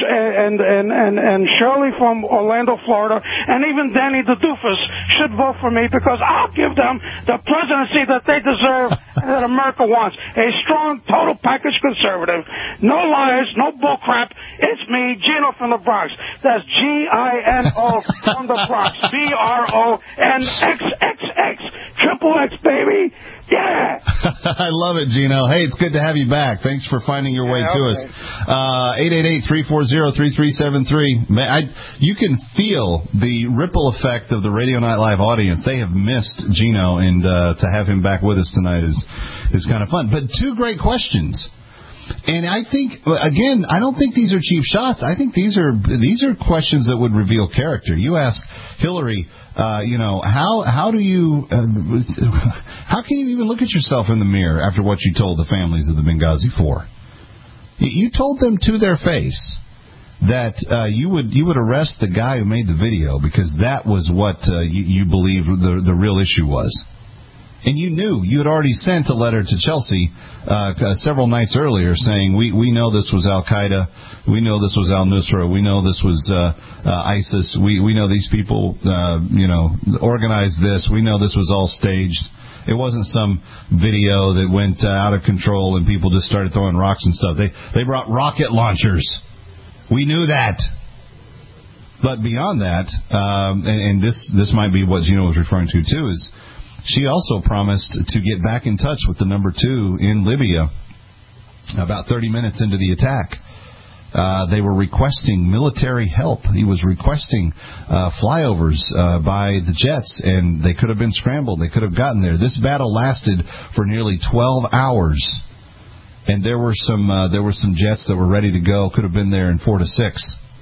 and and and and Shirley from Orlando, Florida, and even Danny the doofus should vote for me, because I'll give them the presidency that they deserve and that America wants. A strong, total package conservative, no liars, no bullcrap. It's me, Gino from the Bronx. That's G I N O from the Bronx, B R O N X X X. Triple X, baby. Yeah. I love it, Gino. Hey, it's good to have you back. Thanks for finding your way yeah, to okay. us. Uh, eight eight eight, three four zero, three three seven three. I, you can feel the ripple effect of the Radio Night Live audience. They have missed Gino, and uh, to have him back with us tonight is, is kind of fun. But two great questions. And I think, again, I don't think these are cheap shots. I think these are these are questions that would reveal character. You ask Hillary, uh, you know, how how do you, uh, how can you even look at yourself in the mirror after what you told the families of the Benghazi Four? You told them to their face that uh, you would you would arrest the guy who made the video because that was what uh, you, you believed the the real issue was. And you knew, you had already sent a letter to Chelsea uh, several nights earlier saying, we, we know this was Al-Qaeda, we know this was Al-Nusra, we know this was uh, uh, ISIS, we, we know these people, uh, you know, organized this, we know this was all staged. It wasn't some video that went uh, out of control and people just started throwing rocks and stuff. They, they brought rocket launchers. We knew that. But beyond that, um, and, and this, this might be what Gino was referring to too, is she also promised to get back in touch with the number two in Libya about thirty minutes into the attack. Uh, they were requesting military help. He was requesting uh, flyovers uh, by the jets, and they could have been scrambled. They could have gotten there. This battle lasted for nearly twelve hours, and there were some uh, there were some jets that were ready to go. Could have been there in four to six.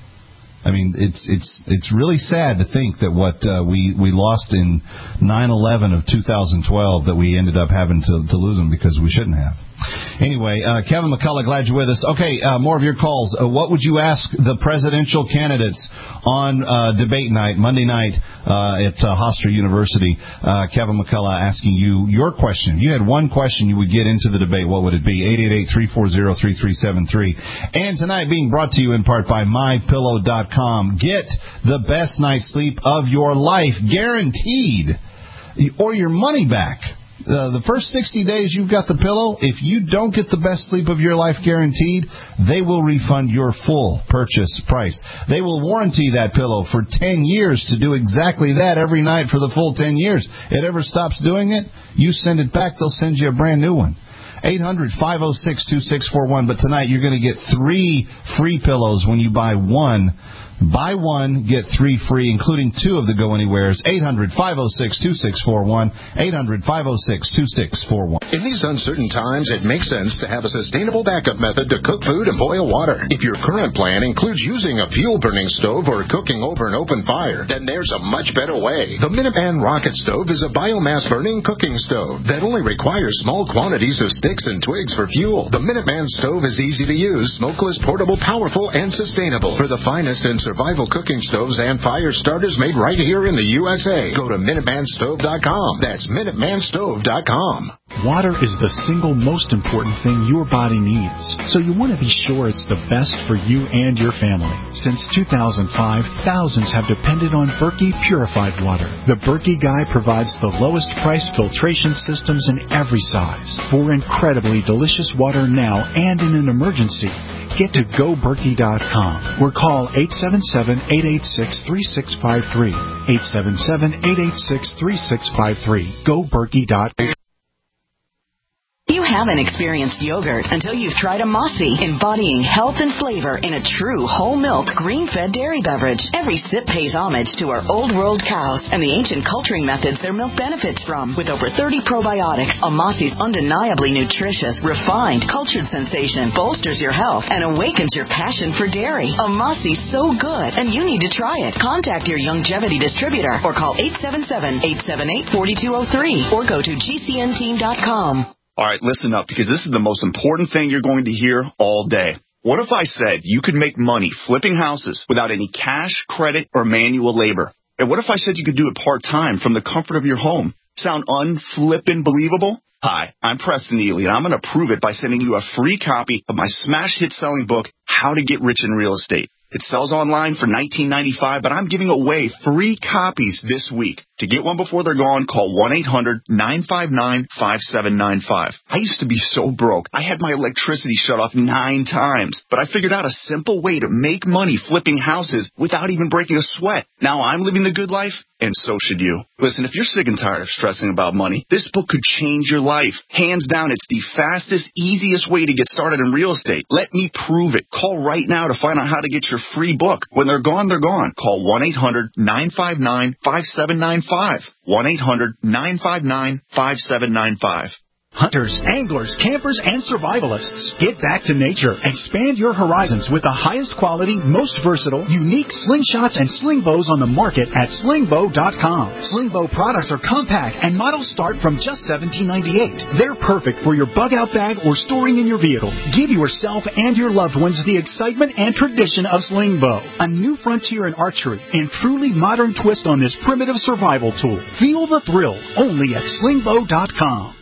I mean, it's it's it's really sad to think that what uh, we we lost in nine eleven of two thousand twelve that we ended up having to, to lose them because we shouldn't have. Anyway, uh, Kevin McCullough, glad you're with us. Okay, uh, more of your calls. Uh, what would you ask the presidential candidates on uh, debate night, Monday night uh, at uh, Hofstra University? Uh, Kevin McCullough asking you your question. If you had one question you would get into the debate, what would it be? eight eight eight, three four zero, three three seven three. And tonight being brought to you in part by my pillow dot com. Get the best night's sleep of your life, guaranteed, or your money back. Uh, the first sixty days you've got the pillow, if you don't get the best sleep of your life guaranteed, they will refund your full purchase price. They will warranty that pillow for ten years to do exactly that every night for the full ten years. It ever stops doing it, you send it back, they'll send you a brand new one. eight hundred, five oh six, two six four one. But tonight you're going to get three free pillows when you buy one. Buy one, get three free, including two of the Go Anywheres. eight hundred, five oh six, two six four one. eight hundred, five oh six, two six four one. In these uncertain times, it makes sense to have a sustainable backup method to cook food and boil water. If your current plan includes using a fuel-burning stove or cooking over an open fire, then there's a much better way. The Minuteman Rocket Stove is a biomass-burning cooking stove that only requires small quantities of sticks and twigs for fuel. The Minuteman Stove is easy to use, smokeless, portable, powerful, and sustainable. For the finest in survival cooking stoves and fire starters made right here in the U S A. Go to Minuteman Stove dot com. That's Minuteman Stove dot com. Water is the single most important thing your body needs, so you want to be sure it's the best for you and your family. Since two thousand five, thousands have depended on Berkey purified water. The Berkey Guy provides the lowest priced filtration systems in every size for incredibly delicious water now and in an emergency. Get to Go Berkey dot com or call eight seven seven, eight eight six, three six five three. eight seven seven, eight eight six, three six five three. Go Berkey dot com. You haven't experienced yogurt until you've tried a Mossy, embodying health and flavor in a true whole milk, green-fed dairy beverage. Every sip pays homage to our old world cows and the ancient culturing methods their milk benefits from. With over thirty probiotics, a Mossy's undeniably nutritious, refined, cultured sensation bolsters your health and awakens your passion for dairy. A Mossy's so good, and you need to try it. Contact your Youngevity distributor or call eight seven seven, eight seven eight, four two zero three or go to G C N team dot com. All right, listen up, because this is the most important thing you're going to hear all day. What if I said you could make money flipping houses without any cash, credit, or manual labor? And what if I said you could do it part-time from the comfort of your home? Sound unflippin' believable? Hi, I'm Preston Ely, and I'm going to prove it by sending you a free copy of my smash hit selling book, How to Get Rich in Real Estate. It sells online for nineteen ninety-five dollars, but I'm giving away free copies this week. To get one before they're gone, call one eight hundred, nine five nine, five seven nine five. I used to be so broke. I had my electricity shut off nine times, but I figured out a simple way to make money flipping houses without even breaking a sweat. Now I'm living the good life, And so should you. Listen, if you're sick and tired of stressing about money, this book could change your life. Hands down, it's the fastest, easiest way to get started in real estate. Let me prove it. Call right now to find out how to get your free book. When they're gone, they're gone. Call one eight hundred nine five nine five seven nine five. one eight hundred nine five nine five seven nine five. Hunters, anglers, campers, and survivalists. Get back to nature. Expand your horizons with the highest quality, most versatile, unique slingshots and sling bows on the market at sling bow dot com. Sling bow products are compact and models start from just seventeen ninety-eight. They're perfect for your bug-out bag or storing in your vehicle. Give yourself and your loved ones the excitement and tradition of sling bow. A new frontier in archery and truly modern twist on this primitive survival tool. Feel the thrill only at sling bow dot com.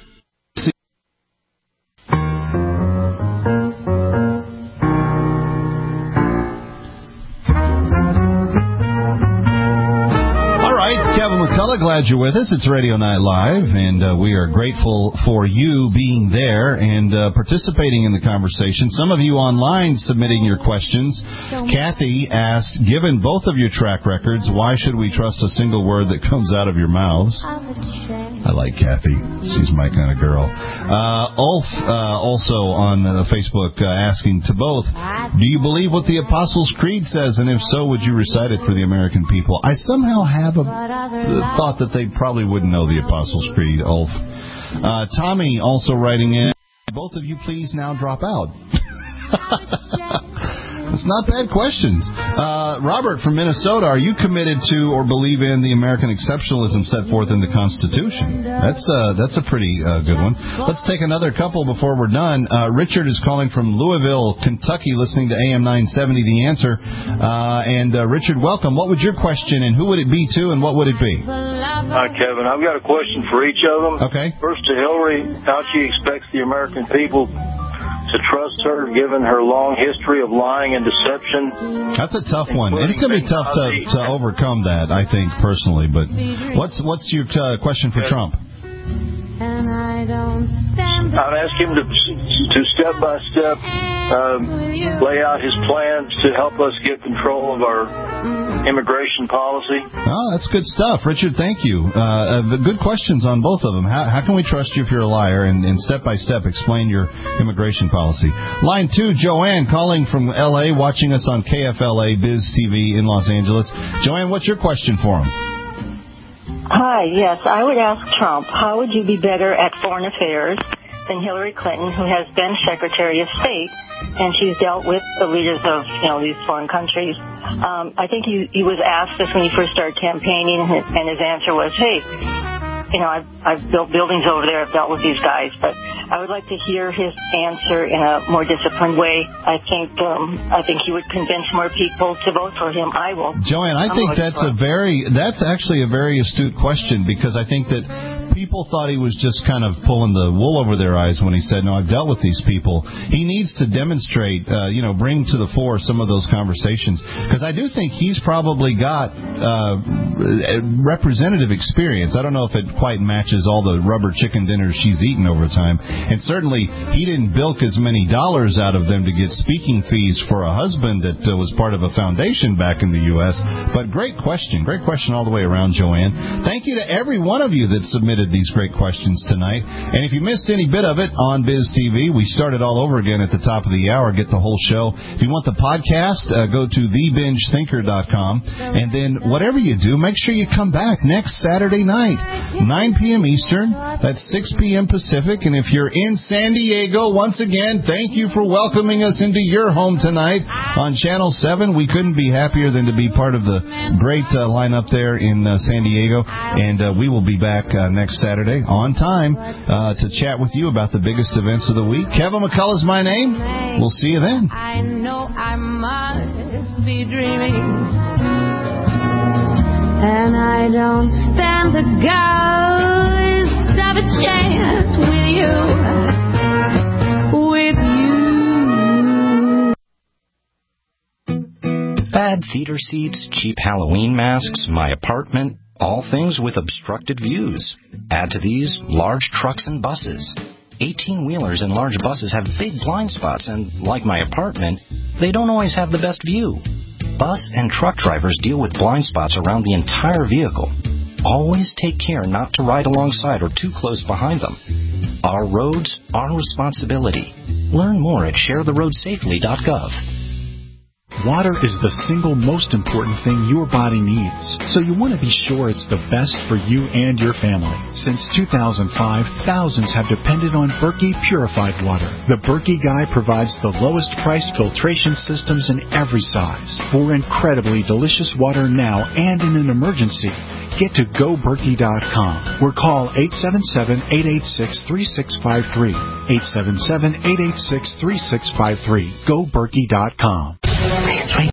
McCullough, glad you're with us. It's Radio Night Live, and uh, we are grateful for you being there and uh, participating in the conversation. Some of you online submitting your questions. Kathy asked, given both of your track records, why should we trust a single word that comes out of your mouths? I like Kathy. She's my kind of girl. Uh, Ulf, uh, also on uh, Facebook, uh, asking to both, do you believe what the Apostles' Creed says, and if so, would you recite it for the American people? I somehow have a uh, thought that they probably wouldn't know the Apostles' Creed, Ulf. Uh, Tommy also writing in, both of you please now drop out. It's not bad questions. Uh, Robert from Minnesota, are you committed to or believe in the American exceptionalism set forth in the Constitution? That's uh, that's a pretty uh, good one. Let's take another couple before we're done. Uh, Richard is calling from Louisville, Kentucky, listening to A M nine seventy, The Answer. Uh, and uh, Richard, welcome. What would your question, and who would it be to, and what would it be? Hi, Kevin. I've got a question for each of them. Okay. First to Hillary, how she expects the American people to trust her, given her long history of lying and deception. That's a tough one, and it's going to be tough to, to overcome that, I think, personally. But what's what's your uh, question for Trump? I'd ask him to, to step by step um, lay out his plans to help us get control of our immigration policy. Oh, that's good stuff. Richard, thank you. Uh, uh, good questions on both of them. How, how can we trust you if you're a liar? And, and step by step, explain your immigration policy. Line two, Joanne, calling from L A, watching us on K F L A Biz T V in Los Angeles. Joanne, what's your question for him? Hi, yes, I would ask Trump, how would you be better at foreign affairs than Hillary Clinton, who has been Secretary of State, and she's dealt with the leaders of, you know, these foreign countries. Um, I think he, he was asked this when he first started campaigning, and his, and his answer was, hey, you know, I've, I've built buildings over there, I've dealt with these guys, but I would like to hear his answer in a more disciplined way. I think um, I think he would convince more people to vote for him. I will. Joanne, I I'm think that's a very, that's actually a very astute question, because I think that people thought he was just kind of pulling the wool over their eyes when he said, no, I've dealt with these people. He needs to demonstrate, uh, you know, bring to the fore some of those conversations, because I do think he's probably got uh, representative experience. I don't know if it quite matches all the rubber chicken dinners she's eaten over time. And certainly he didn't bilk as many dollars out of them to get speaking fees for a husband that uh, was part of a foundation back in the U S But great question. Great question all the way around, Joanne. Thank you to every one of you that submitted these great questions tonight. And if you missed any bit of it on Biz T V, we started all over again at the top of the hour. Get the whole show. If you want the podcast, uh, go to the binge thinker dot com. And then whatever you do, make sure you come back next Saturday night, nine p.m. Eastern. That's six p.m. Pacific. And if you're in San Diego, once again, thank you for welcoming us into your home tonight on Channel seven. We couldn't be happier than to be part of the great uh, lineup there in uh, San Diego. And uh, we will be back uh, next Saturday on time uh, to chat with you about the biggest events of the week. Kevin McCullough is my name. We'll see you then. I know I must be dreaming, and I don't stand the ghost of a chance with you, with you. Bad theater seats, cheap Halloween masks, my apartment, all things with obstructed views. Add to these large trucks and buses. eighteen-wheelers and large buses have big blind spots, and like my apartment, they don't always have the best view. Bus and truck drivers deal with blind spots around the entire vehicle. Always take care not to ride alongside or too close behind them. Our roads, our responsibility. Learn more at share the road safely dot gov. Water is the single most important thing your body needs, so you want to be sure it's the best for you and your family. Since two thousand five, thousands have depended on Berkey purified water. The Berkey Guy provides the lowest price filtration systems in every size. For incredibly delicious water now and in an emergency, get to go berkey dot com or call eight seven seven, eight eight six, three six five three. eight seven seven, eight eight six, three six five three. go berkey dot com.